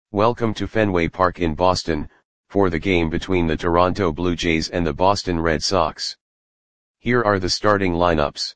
Welcome to Fenway Park in Boston, for the game between the Toronto Blue Jays and the Boston Red Sox. Here are the starting lineups.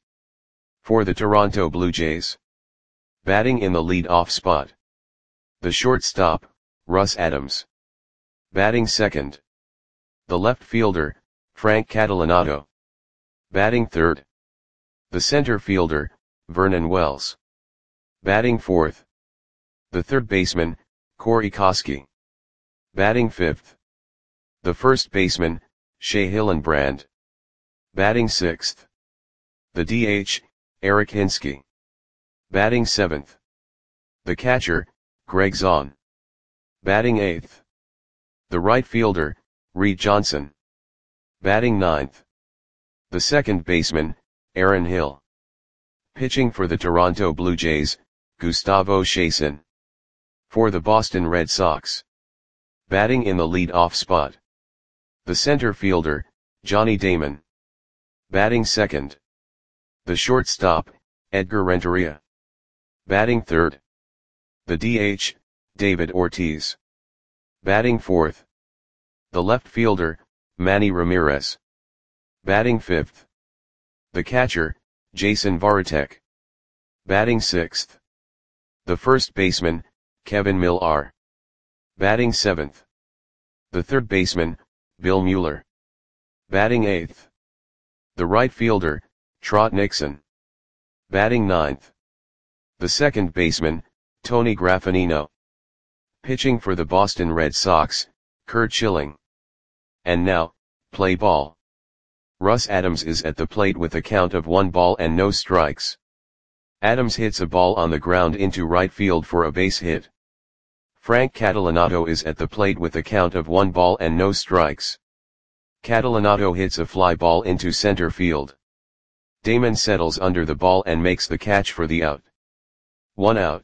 For the Toronto Blue Jays. Batting in the lead-off spot. The shortstop, Russ Adams. Batting second. The left fielder, Frank Catalanotto. Batting third. The center fielder, Vernon Wells. Batting fourth. The third baseman, Corey Koskie. Batting fifth. The first baseman, Shea Hillenbrand. Batting sixth. The DH, Eric Hinske. Batting seventh. The catcher, Greg Zaun. Batting eighth. The right fielder, Reed Johnson. Batting ninth. The second baseman, Aaron Hill. Pitching for the Toronto Blue Jays, Gustavo Chacin. For the Boston Red Sox. Batting in the lead-off spot. The center fielder, Johnny Damon. Batting second. The shortstop, Edgar Renteria. Batting third. The DH, David Ortiz. Batting fourth. The left fielder, Manny Ramirez. Batting fifth. The catcher, Jason Varitek. Batting sixth. The first baseman, Kevin Millar. Batting seventh. The third baseman, Bill Mueller. Batting eighth. The right fielder, Trot Nixon. Batting ninth. The second baseman, Tony Graffagnino. Pitching for the Boston Red Sox, Curt Schilling. And now, play ball. Russ Adams is at the plate with a count of 1 ball and no strikes. Adams hits a ball on the ground into right field for a base hit. Frank Catalanotto is at the plate with a count of 1 ball and no strikes. Catalanotto hits a fly ball into center field. Damon settles under the ball and makes the catch for the out. 1 out.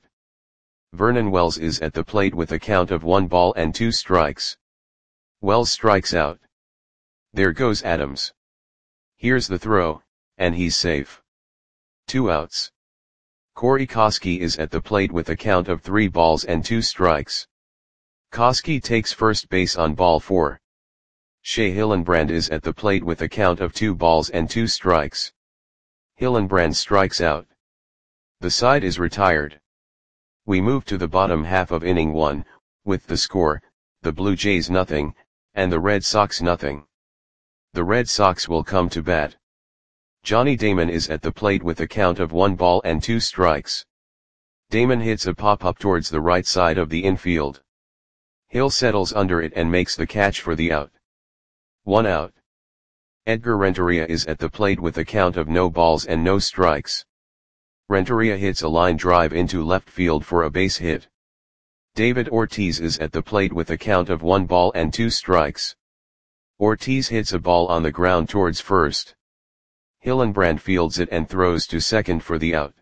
Vernon Wells is at the plate with a count of 1 ball and 2 strikes. Wells strikes out. There goes Adams. Here's the throw, and he's safe. 2 outs. Corey Koskie is at the plate with a count of 3 balls and 2 strikes. Koskie takes first base on ball 4. Shea Hillenbrand is at the plate with a count of 2 balls and 2 strikes. Hillenbrand strikes out. The side is retired. We move to the bottom half of inning 1, with the score, the Blue Jays nothing, and the Red Sox nothing. The Red Sox will come to bat. Johnny Damon is at the plate with a count of 1 ball and 2 strikes. Damon hits a pop-up towards the right side of the infield. Hill settles under it and makes the catch for the out. 1 out. Edgar Renteria is at the plate with a count of no balls and no strikes. Renteria hits a line drive into left field for a base hit. David Ortiz is at the plate with a count of 1 ball and 2 strikes. Ortiz hits a ball on the ground towards first. Hillenbrand fields it and throws to second for the out.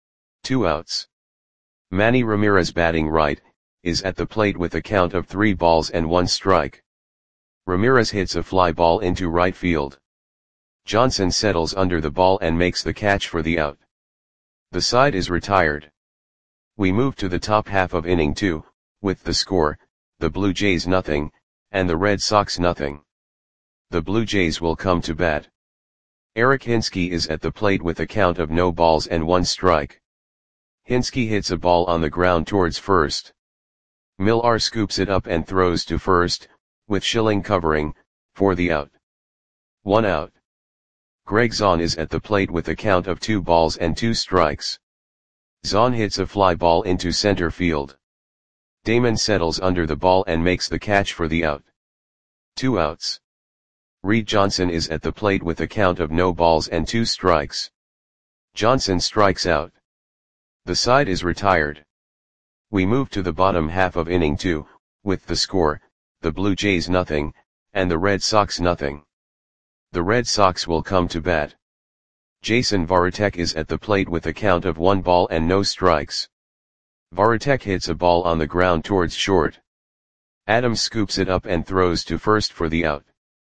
2 outs. Manny Ramirez batting right, is at the plate with a count of 3 balls and 1 strike. Ramirez hits a fly ball into right field. Johnson settles under the ball and makes the catch for the out. The side is retired. We move to the top half of inning 2, with the score, the Blue Jays nothing, and the Red Sox nothing. The Blue Jays will come to bat. Eric Hinske is at the plate with a count of no balls and 1 strike. Hinske hits a ball on the ground towards first. Millar scoops it up and throws to first, with Schilling covering, for the out. 1 out. Greg Zaun is at the plate with a count of 2 balls and 2 strikes. Zaun hits a fly ball into center field. Damon settles under the ball and makes the catch for the out. 2 outs. Reed Johnson is at the plate with a count of no balls and 2 strikes. Johnson strikes out. The side is retired. We move to the bottom half of inning 2, with the score, the Blue Jays nothing, and the Red Sox nothing. The Red Sox will come to bat. Jason Varitek is at the plate with a count of 1 ball and no strikes. Varitek hits a ball on the ground towards short. Adams scoops it up and throws to first for the out.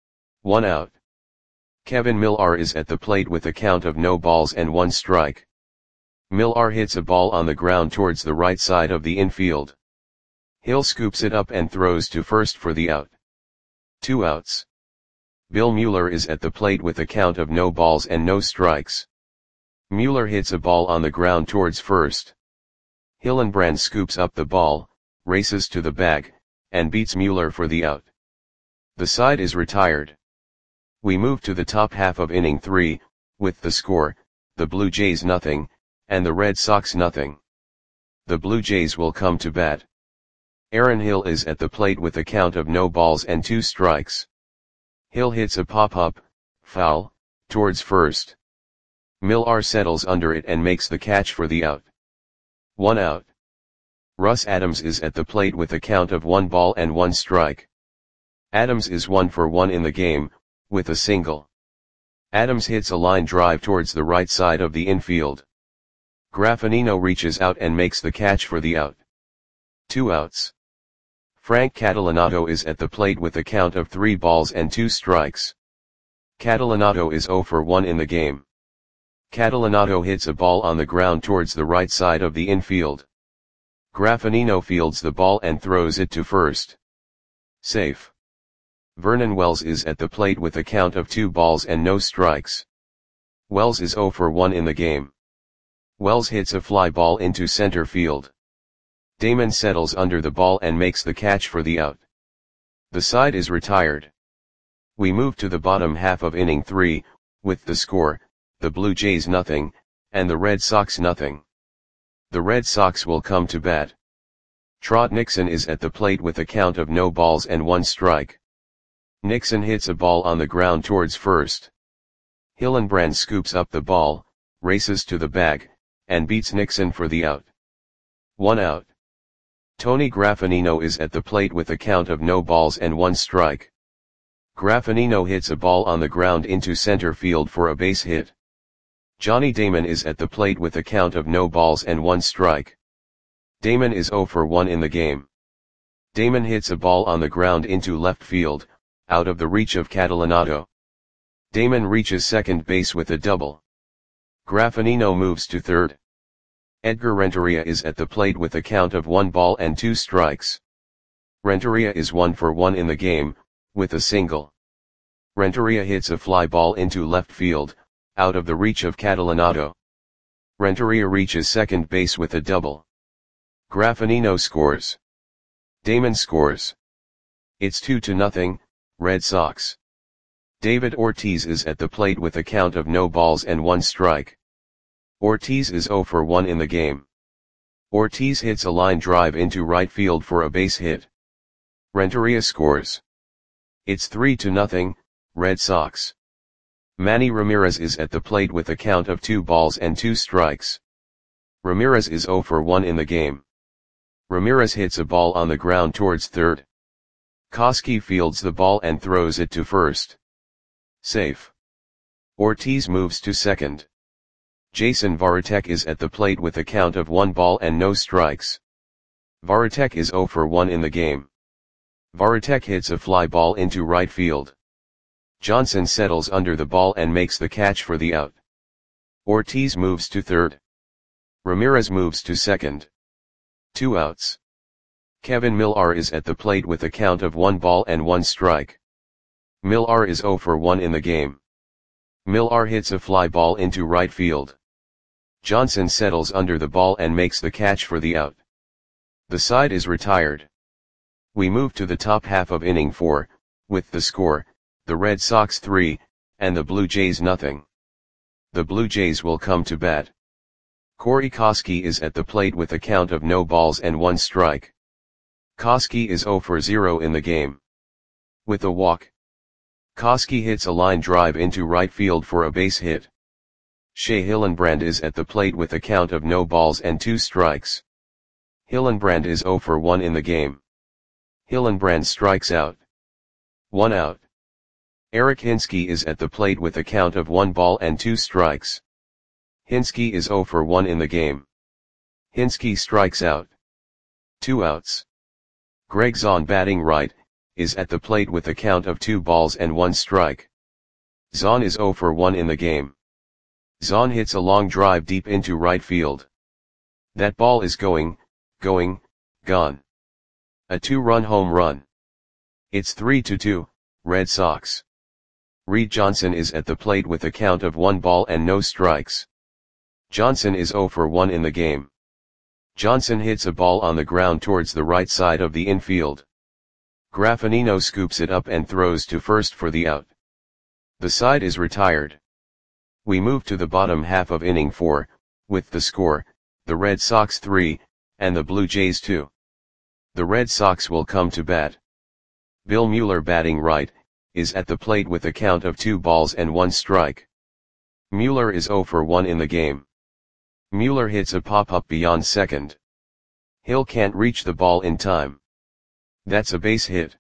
1 out. Kevin Millar is at the plate with a count of no balls and 1 strike. Millar hits a ball on the ground towards the right side of the infield. Hill scoops it up and throws to first for the out. 2 outs. Bill Mueller is at the plate with a count of no balls and no strikes. Mueller hits a ball on the ground towards first. Hillenbrand scoops up the ball, races to the bag, and beats Mueller for the out. The side is retired. We move to the top half of inning 3, with the score, the Blue Jays nothing, and the Red Sox nothing. The Blue Jays will come to bat. Aaron Hill is at the plate with a count of no balls and 2 strikes. Hill hits a pop-up, foul, towards first. Millar settles under it and makes the catch for the out. 1 out. Russ Adams is at the plate with a count of 1 ball and 1 strike. Adams is 1 for 1 in the game, with a single. Adams hits a line drive towards the right side of the infield. Graffinino reaches out and makes the catch for the out. 2 outs. Frank Catalanato is at the plate with a count of 3 balls and 2 strikes. Catalanato is 0 for 1 in the game. Catalanato hits a ball on the ground towards the right side of the infield. Graffinino fields the ball and throws it to first. Safe. Vernon Wells is at the plate with a count of 2 balls and no strikes. Wells is 0 for 1 in the game. Wells hits a fly ball into center field. Damon settles under the ball and makes the catch for the out. The side is retired. We move to the bottom half of inning 3, with the score, the Blue Jays nothing, and the Red Sox nothing. The Red Sox will come to bat. Trot Nixon is at the plate with a count of no balls and 1 strike. Nixon hits a ball on the ground towards first. Hillenbrand scoops up the ball, races to the bag, and beats Nixon for the out. 1 out. Tony Graffinino is at the plate with a count of no balls and 1 strike. Graffinino hits a ball on the ground into center field for a base hit. Johnny Damon is at the plate with a count of no balls and 1 strike. Damon is 0 for 1 in the game. Damon hits a ball on the ground into left field, out of the reach of Catalanato. Damon reaches second base with a double. Graffinino moves to third. Edgar Renteria is at the plate with a count of 1 ball and 2 strikes. Renteria is 1 for 1 in the game, with a single. Renteria hits a fly ball into left field, out of the reach of Catalanato. Renteria reaches second base with a double. Graffinino scores. Damon scores. It's 2-0, Red Sox. David Ortiz is at the plate with a count of no balls and 1 strike. Ortiz is 0 for 1 in the game. Ortiz hits a line drive into right field for a base hit. Renteria scores. It's 3-0, Red Sox. Manny Ramirez is at the plate with a count of 2 balls and 2 strikes. Ramirez is 0 for 1 in the game. Ramirez hits a ball on the ground towards third. Koski fields the ball and throws it to first. Safe. Ortiz moves to second. Jason Varitek is at the plate with a count of 1 ball and no strikes. Varitek is 0 for 1 in the game. Varitek hits a fly ball into right field. Johnson settles under the ball and makes the catch for the out. Ortiz moves to third. Ramirez moves to second. 2 outs. Kevin Millar is at the plate with a count of 1 ball and 1 strike. Millar is 0 for 1 in the game. Millar hits a fly ball into right field. Johnson settles under the ball and makes the catch for the out. The side is retired. We move to the top half of inning 4, with the score, the Red Sox 3, and the Blue Jays nothing. The Blue Jays will come to bat. Corey Koski is at the plate with a count of no balls and 1 strike. Koski is 0 for 0 in the game. With a walk. Koski hits a line drive into right field for a base hit. Shea Hillenbrand is at the plate with a count of no balls and 2 strikes. Hillenbrand is 0 for 1 in the game. Hillenbrand strikes out. 1 out. Eric Hinske is at the plate with a count of 1 ball and 2 strikes. Hinske is 0 for 1 in the game. Hinske strikes out. 2 outs. Greg Zahn, batting right, is at the plate with a count of 2 balls and 1 strike. Zahn is 0 for 1 in the game. Zahn hits a long drive deep into right field. That ball is gone. A 2-run home run. It's 3-2, Red Sox. Reed Johnson is at the plate with a count of 1 ball and no strikes. Johnson is 0 for 1 in the game. Johnson hits a ball on the ground towards the right side of the infield. Graffinino scoops it up and throws to first for the out. The side is retired. We move to the bottom half of inning 4, with the score, the Red Sox 3, and the Blue Jays 2. The Red Sox will come to bat. Bill Mueller, batting right, is at the plate with a count of 2 balls and 1 strike. Mueller is 0 for 1 in the game. Mueller hits a pop-up beyond second. Hill can't reach the ball in time. That's a base hit.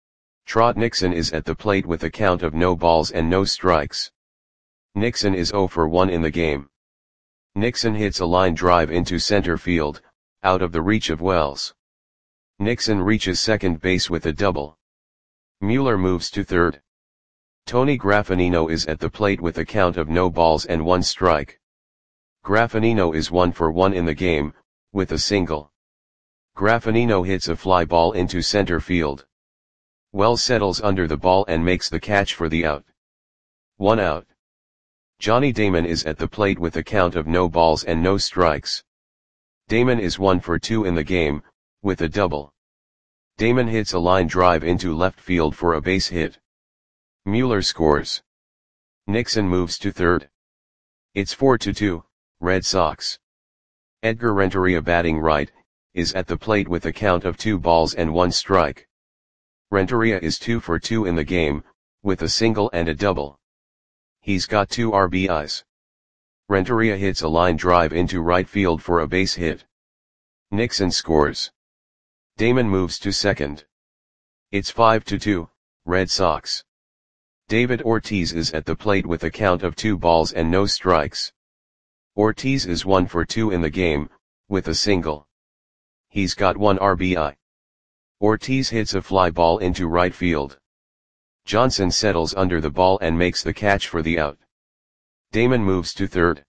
Trot Nixon is at the plate with a count of no balls and no strikes. Nixon is 0 for 1 in the game. Nixon hits a line drive into center field, out of the reach of Wells. Nixon reaches second base with a double. Mueller moves to third. Tony Graffinino is at the plate with a count of no balls and 1 strike. Graffinino is 1 for 1 in the game, with a single. Graffinino hits a fly ball into center field. Wells settles under the ball and makes the catch for the out. 1 out. Johnny Damon is at the plate with a count of no balls and no strikes. Damon is 1 for 2 in the game, with a double. Damon hits a line drive into left field for a base hit. Mueller scores. Nixon moves to third. It's 4-2, Red Sox. Edgar Renteria, batting right, is at the plate with a count of 2 balls and 1 strike. Renteria is 2 for 2 in the game, with a single and a double. He's got 2 RBIs. Renteria hits a line drive into right field for a base hit. Nixon scores. Damon moves to second. It's 5-2, Red Sox. David Ortiz is at the plate with a count of 2 balls and no strikes. Ortiz is 1 for 2 in the game, with a single. He's got 1 RBI. Ortiz hits a fly ball into right field. Johnson settles under the ball and makes the catch for the out. Damon moves to third.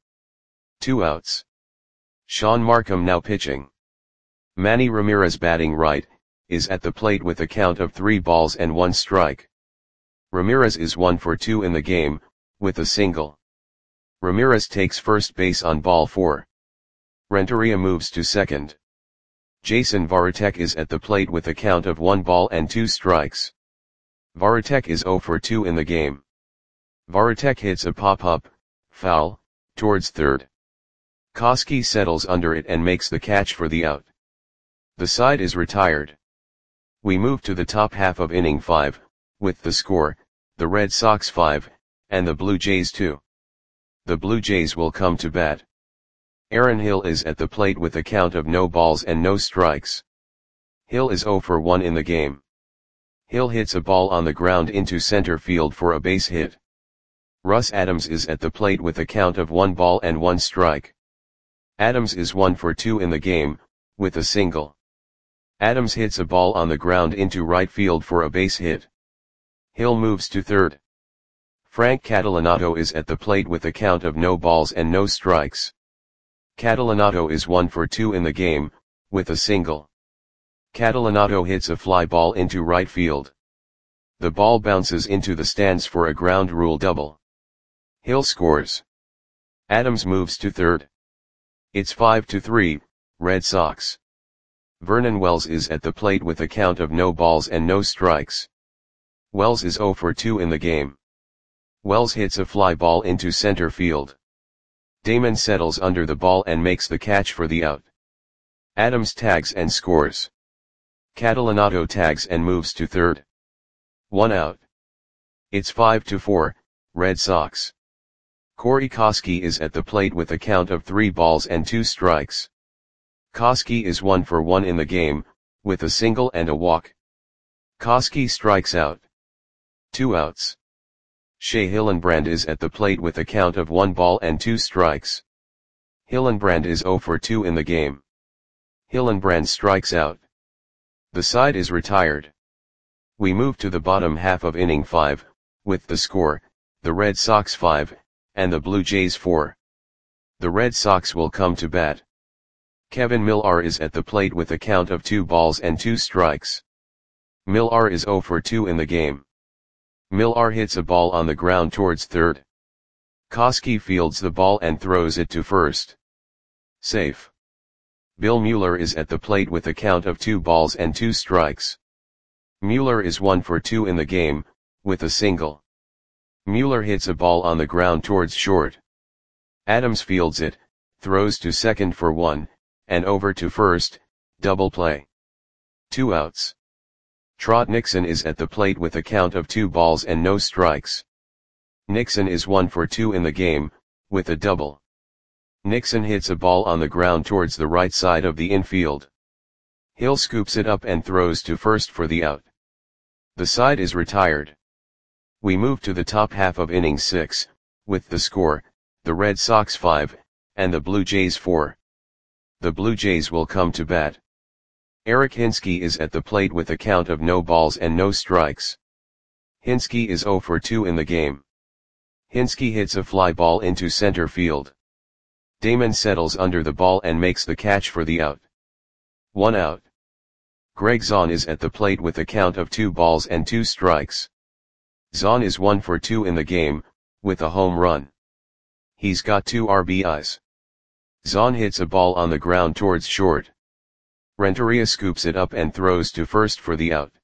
2 outs. Sean Markham now pitching. Manny Ramirez, batting right, is at the plate with a count of 3 balls and 1 strike. Ramirez is 1 for 2 in the game, with a single. Ramirez takes first base on ball 4. Renteria moves to second. Jason Varitek is at the plate with a count of 1 ball and 2 strikes. Varitek is 0 for 2 in the game. Varitek hits a pop-up, foul, towards third. Koski settles under it and makes the catch for the out. The side is retired. We move to the top half of inning 5, with the score, the Red Sox 5, and the Blue Jays 2. The Blue Jays will come to bat. Aaron Hill is at the plate with a count of no balls and no strikes. Hill is 0 for 1 in the game. Hill hits a ball on the ground into center field for a base hit. Russ Adams is at the plate with a count of 1 ball and 1 strike. Adams is 1 for 2 in the game, with a single. Adams hits a ball on the ground into right field for a base hit. Hill moves to third. Frank Catalanato is at the plate with a count of no balls and no strikes. Catalanato is 1 for 2 in the game, with a single. Catalanato hits a fly ball into right field. The ball bounces into the stands for a ground rule double. Hill scores. Adams moves to third. It's 5-3, Red Sox. Vernon Wells is at the plate with a count of no balls and no strikes. Wells is 0 for 2 in the game. Wells hits a fly ball into center field. Damon settles under the ball and makes the catch for the out. Adams tags and scores. Catalanato tags and moves to third. 1 out. It's 5-4, Red Sox. Corey Koski is at the plate with a count of 3 balls and 2 strikes. Koski is 1 for 1 in the game, with a single and a walk. Koski strikes out. 2 outs. Shea Hillenbrand is at the plate with a count of 1 ball and 2 strikes. Hillenbrand is 0 for 2 in the game. Hillenbrand strikes out. The side is retired. We move to the bottom half of inning 5, with the score, the Red Sox 5, and the Blue Jays 4. The Red Sox will come to bat. Kevin Millar is at the plate with a count of 2 balls and 2 strikes. Millar is 0 for 2 in the game. Millar hits a ball on the ground towards third. Koski fields the ball and throws it to first. Safe. Bill Mueller is at the plate with a count of 2 balls and 2 strikes. Mueller is 1 for 2 in the game, with a single. Mueller hits a ball on the ground towards short. Adams fields it, throws to second for 1, and over to first, double play. 2 outs. Trot Nixon is at the plate with a count of 2 balls and no strikes. Nixon is 1 for 2 in the game, with a double. Nixon hits a ball on the ground towards the right side of the infield. Hill scoops it up and throws to first for the out. The side is retired. We move to the top half of inning 6, with the score, the Red Sox 5, and the Blue Jays 4. The Blue Jays will come to bat. Eric Hinske is at the plate with a count of no balls and no strikes. Hinske is 0 for 2 in the game. Hinske hits a fly ball into center field. Damon settles under the ball and makes the catch for the out. 1 out. Greg Zahn is at the plate with a count of 2 balls and 2 strikes. Zahn is 1 for 2 in the game, with a home run. He's got 2 RBIs. Zahn hits a ball on the ground towards short. Renteria scoops it up and throws to first for the out.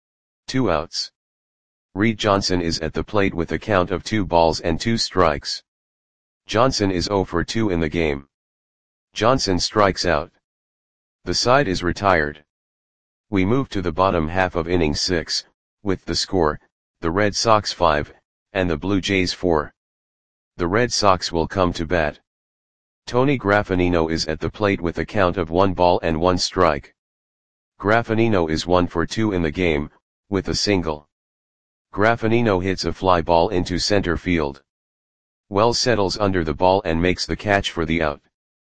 2 outs. Reed Johnson is at the plate with a count of 2 balls and 2 strikes. Johnson is 0 for 2 in the game. Johnson strikes out. The side is retired. We move to the bottom half of inning 6, with the score, the Red Sox 5, and the Blue Jays 4. The Red Sox will come to bat. Tony Graffanino is at the plate with a count of 1 ball and 1 strike. Graffanino is 1 for 2 in the game, with a single. Graffanino hits a fly ball into center field. Wells settles under the ball and makes the catch for the out.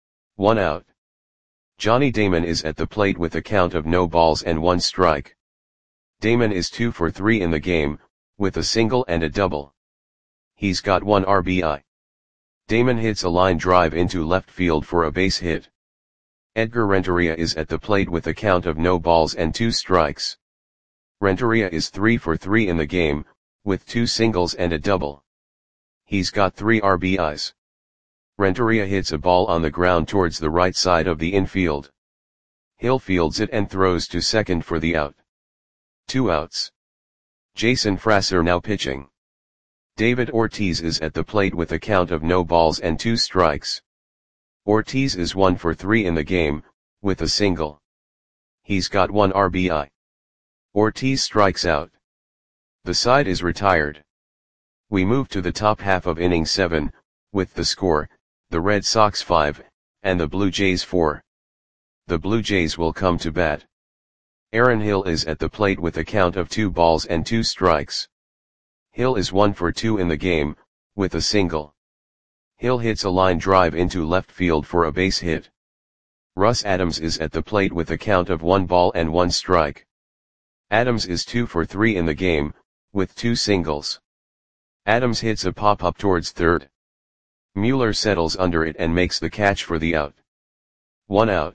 1 out. Johnny Damon is at the plate with a count of no balls and 1 strike. Damon is 2 for 3 in the game, with a single and a double. He's got 1 RBI. Damon hits a line drive into left field for a base hit. Edgar Renteria is at the plate with a count of no balls and 2 strikes. Renteria is 3 for 3 in the game, with 2 singles and a double. He's got 3 RBIs. Renteria hits a ball on the ground towards the right side of the infield. Hill fields it and throws to second for the out. 2 outs. Jason Frasser now pitching. David Ortiz is at the plate with a count of no balls and 2 strikes. Ortiz is 1 for 3 in the game, with a single. He's got 1 RBI. Ortiz strikes out. The side is retired. We move to the top half of inning 7, with the score, the Red Sox 5, and the Blue Jays 4. The Blue Jays will come to bat. Aaron Hill is at the plate with a count of 2 balls and 2 strikes. Hill is 1 for 2 in the game, with a single. Hill hits a line drive into left field for a base hit. Russ Adams is at the plate with a count of 1 ball and 1 strike. Adams is 2 for 3 in the game, with 2 singles. Adams hits a pop-up towards third. Mueller settles under it and makes the catch for the out. 1 out.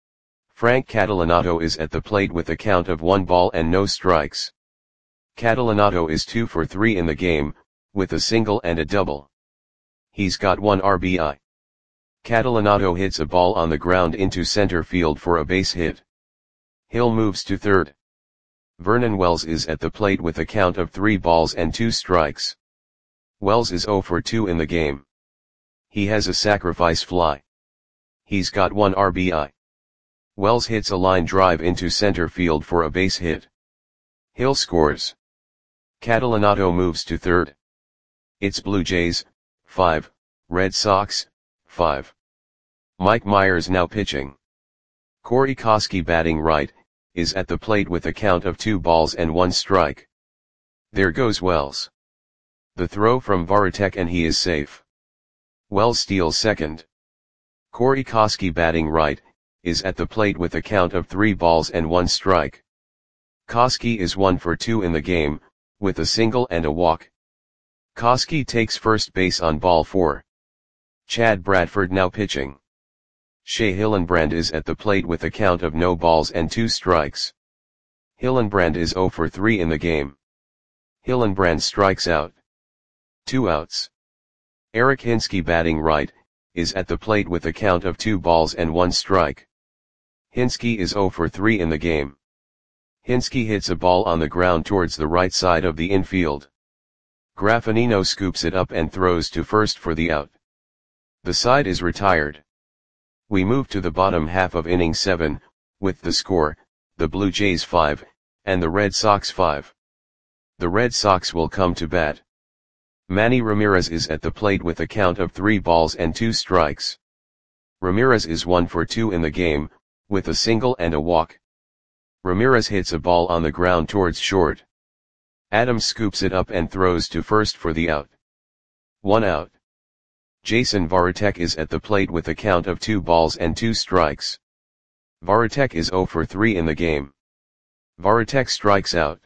Frank Catalanato is at the plate with a count of 1 ball and no strikes. Catalanato is 2 for 3 in the game, with a single and a double. He's got 1 RBI. Catalanato hits a ball on the ground into center field for a base hit. Hill moves to third. Vernon Wells is at the plate with a count of 3 balls and 2 strikes. Wells is 0 for 2 in the game. He has a sacrifice fly. He's got 1 RBI. Wells hits a line drive into center field for a base hit. Hill scores. Catalanato moves to third. It's Blue Jays, 5, Red Sox, 5. Mike Myers now pitching. Corey Koski batting right, is at the plate with a count of 2 balls and 1 strike. There goes Wells. The throw from Varitek and he is safe. Wells steals second. Corey Koski batting right, is at the plate with a count of 3 balls and 1 strike. Koski is 1 for 2 in the game, with a single and a walk. Koski takes first base on ball 4. Chad Bradford now pitching. Shea Hillenbrand is at the plate with a count of no balls and 2 strikes. Hillenbrand is 0 for 3 in the game. Hillenbrand strikes out. 2 outs. Eric Hinske batting right, is at the plate with a count of 2 balls and 1 strike. Hinske is 0 for 3 in the game. Hinske hits a ball on the ground towards the right side of the infield. Graffinino scoops it up and throws to first for the out. The side is retired. We move to the bottom half of inning 7, with the score, the Blue Jays 5, and the Red Sox 5. The Red Sox will come to bat. Manny Ramirez is at the plate with a count of 3 balls and 2 strikes. Ramirez is 1 for 2 in the game, with a single and a walk. Ramirez hits a ball on the ground towards short. Adams scoops it up and throws to first for the out. 1 out. Jason Varitek is at the plate with a count of 2 balls and 2 strikes. Varitek is 0 for 3 in the game. Varitek strikes out.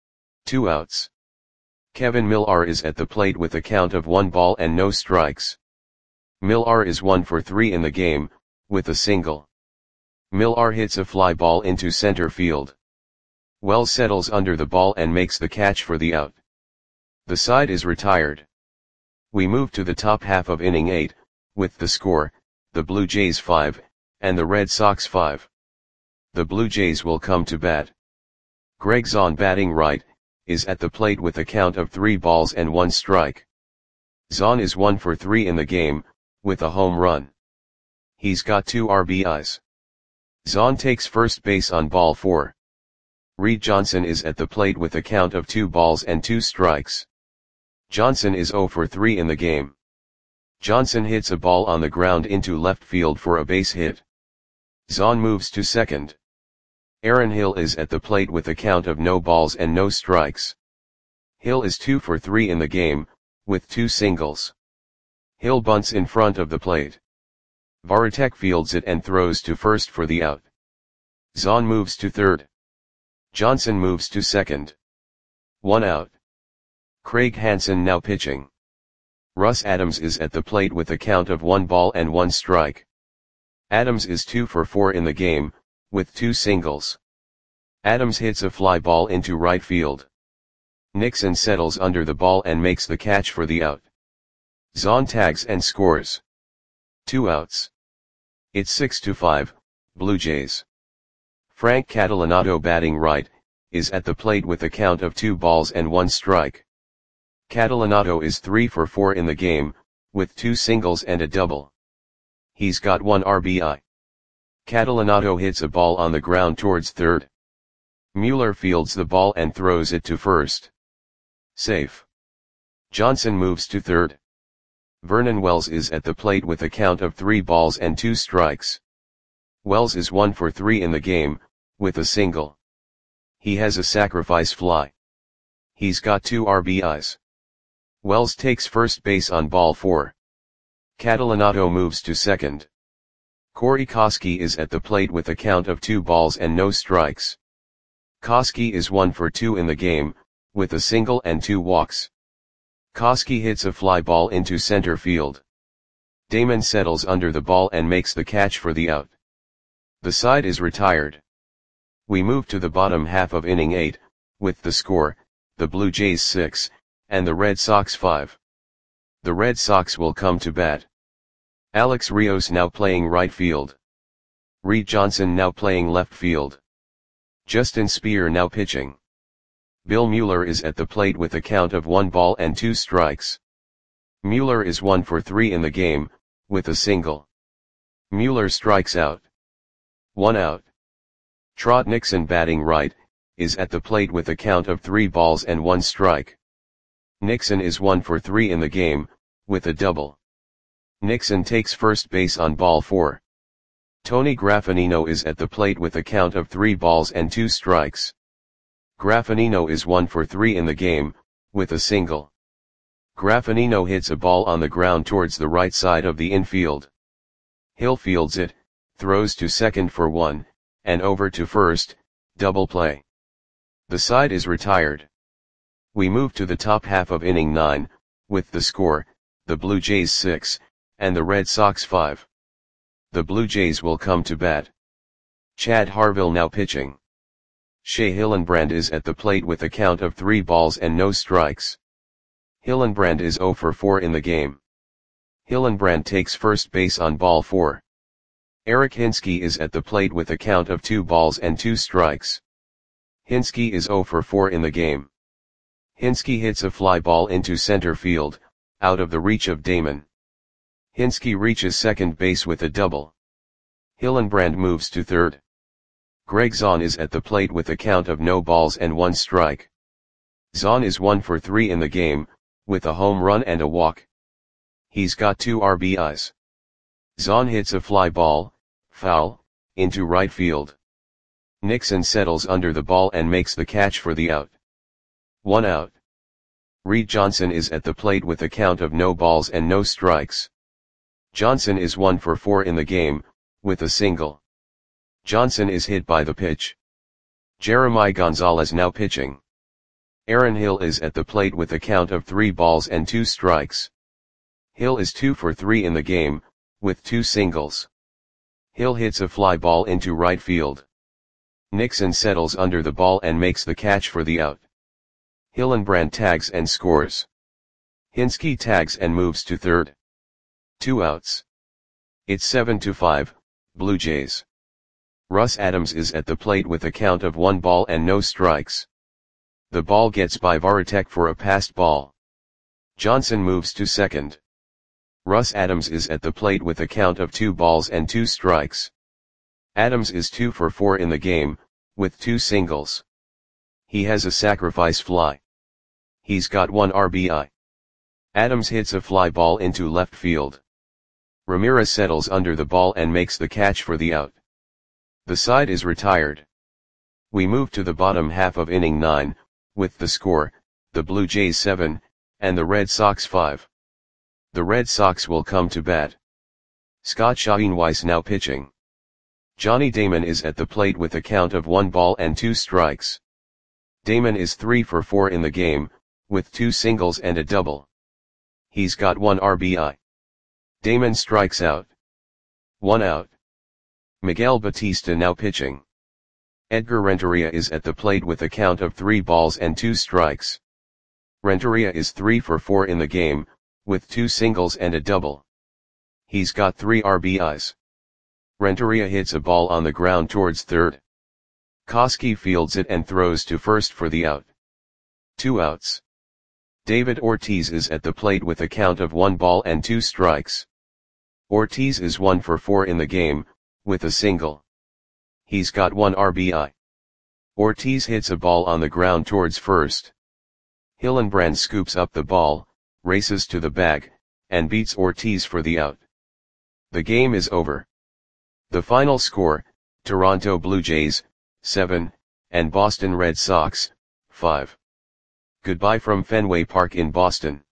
2 outs. Kevin Millar is at the plate with a count of 1 ball and no strikes. Millar is 1 for 3 in the game, with a single. Millar hits a fly ball into center field. Wells settles under the ball and makes the catch for the out. The side is retired. We move to the top half of inning 8, with the score, the Blue Jays 5, and the Red Sox 5. The Blue Jays will come to bat. Greg Zaun batting right, is at the plate with a count of 3 balls and 1 strike. Zaun is 1 for 3 in the game, with a home run. He's got 2 RBIs. Zaun takes first base on ball 4. Reed Johnson is at the plate with a count of 2 balls and 2 strikes. Johnson is 0 for 3 in the game. Johnson hits a ball on the ground into left field for a base hit. Zaun moves to second. Aaron Hill is at the plate with a count of no balls and no strikes. Hill is 2 for 3 in the game, with 2 singles. Hill bunts in front of the plate. Varitek fields it and throws to first for the out. Zaun moves to third. Johnson moves to second. 1 out. Craig Hansen now pitching. Russ Adams is at the plate with a count of 1 ball and 1 strike. Adams is 2 for 4 in the game, with 2 singles. Adams hits a fly ball into right field. Nixon settles under the ball and makes the catch for the out. Zaun tags and scores. 2 outs. It's 6-5, Blue Jays. Frank Catalanotto batting right, is at the plate with a count of 2 balls and 1 strike. Catalanotto is 3 for 4 in the game, with 2 singles and a double. He's got 1 RBI. Catalanotto hits a ball on the ground towards third. Mueller fields the ball and throws it to first. Safe. Johnson moves to third. Vernon Wells is at the plate with a count of 3 balls and 2 strikes. Wells is 1 for 3 in the game, with a single. He has a sacrifice fly. He's got 2 RBIs. Wells takes first base on ball 4. Catalanotto moves to second. Corey Koskie is at the plate with a count of 2 balls and no strikes. Koskie is 1 for 2 in the game, with a single and 2 walks. Koskie hits a fly ball into center field. Damon settles under the ball and makes the catch for the out. The side is retired. We move to the bottom half of inning 8, with the score, the Blue Jays 6, and the Red Sox 5. The Red Sox will come to bat. Alex Rios now playing right field. Reed Johnson now playing left field. Justin Speer now pitching. Bill Mueller is at the plate with a count of 1 ball and 2 strikes. Mueller is 1 for 3 in the game, with a single. Mueller strikes out. 1 out. Trot Nixon batting right, is at the plate with a count of 3 balls and 1 strike. Nixon is 1 for 3 in the game, with a double. Nixon takes first base on ball 4. Tony Graffinino is at the plate with a count of 3 balls and 2 strikes. Graffinino is 1 for 3 in the game, with a single. Graffinino hits a ball on the ground towards the right side of the infield. Hill fields it, throws to second for 1, and over to first, double play. The side is retired. We move to the top half of inning 9, with the score, the Blue Jays 6, and the Red Sox 5. The Blue Jays will come to bat. Chad Harville now pitching. Shea Hillenbrand is at the plate with a count of 3 balls and no strikes. Hillenbrand is 0 for 4 in the game. Hillenbrand takes first base on ball 4. Eric Hinske is at the plate with a count of 2 balls and 2 strikes. Hinske is 0 for 4 in the game. Hinske hits a fly ball into center field, out of the reach of Damon. Hinske reaches second base with a double. Hillenbrand moves to third. Greg Zaun is at the plate with a count of no balls and 1 strike. Zaun is 1 for 3 in the game, with a home run and a walk. He's got 2 RBIs. Zaun hits a fly ball, foul, into right field. Nixon settles under the ball and makes the catch for the out. 1 out. Reed Johnson is at the plate with a count of no balls and no strikes. Johnson is 1 for 4 in the game, with a single. Johnson is hit by the pitch. Jeremy Gonzalez now pitching. Aaron Hill is at the plate with a count of 3 balls and 2 strikes. Hill is 2 for 3 in the game, with 2 singles. Hill hits a fly ball into right field. Nixon settles under the ball and makes the catch for the out. Hillenbrand tags and scores. Hinske tags and moves to third. 2 outs. It's 7-5, Blue Jays. Russ Adams is at the plate with a count of 1 ball and no strikes. The ball gets by Varitek for a passed ball. Johnson moves to second. Russ Adams is at the plate with a count of 2 balls and 2 strikes. Adams is 2 for 4 in the game, with 2 singles. He has a sacrifice fly. He's got 1 RBI. Adams hits a fly ball into left field. Ramirez settles under the ball and makes the catch for the out. The side is retired. We move to the bottom half of inning 9, with the score, the Blue Jays 7, and the Red Sox 5. The Red Sox will come to bat. Scott Schoenweiss now pitching. Johnny Damon is at the plate with a count of 1 ball and 2 strikes. Damon is 3 for 4 in the game, with 2 singles and a double. He's got 1 RBI. Damon strikes out. 1 out. Miguel Batista now pitching. Edgar Renteria is at the plate with a count of 3 balls and 2 strikes. Renteria is 3 for 4 in the game, with 2 singles and a double. He's got 3 RBIs. Renteria hits a ball on the ground towards third. Koski fields it and throws to first for the out. 2 outs. David Ortiz is at the plate with a count of 1 ball and 2 strikes. Ortiz is 1 for 4 in the game, with a single. He's got 1 RBI. Ortiz hits a ball on the ground towards first. Hillenbrand scoops up the ball, races to the bag, and beats Ortiz for the out. The game is over. The final score, Toronto Blue Jays, 7, and Boston Red Sox, 5. Goodbye from Fenway Park in Boston.